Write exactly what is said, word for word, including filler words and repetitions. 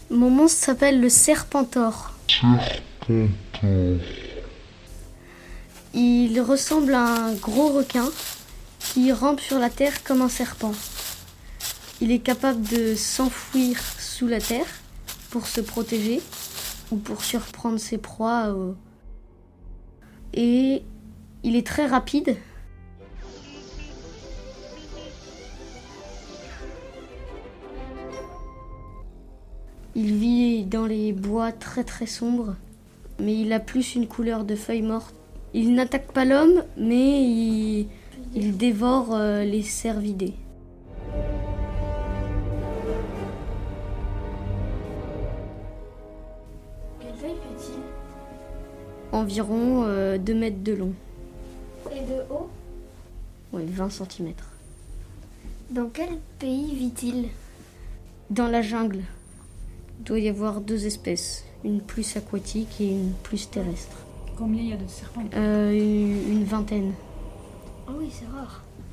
Mon monstre s'appelle le Serpentor. Serpentor. Il ressemble à un gros requin qui rampe sur la terre comme un serpent. Il est capable de s'enfouir sous la terre pour se protéger ou pour surprendre ses proies. euh. Et il est très rapide. Il vit dans les bois très très sombres, mais il a plus une couleur de feuilles mortes. Il n'attaque pas l'homme, mais il, il dévore euh, les cervidés. Quelle taille fait-il? Environ euh, deux mètres de long. Et de haut? Oui, vingt centimètres. Dans quel pays vit-il? Dans la jungle, il doit y avoir deux espèces, une plus aquatique et une plus terrestre. Combien il y a de serpents? Euh, une, une vingtaine. Ah oui, c'est rare.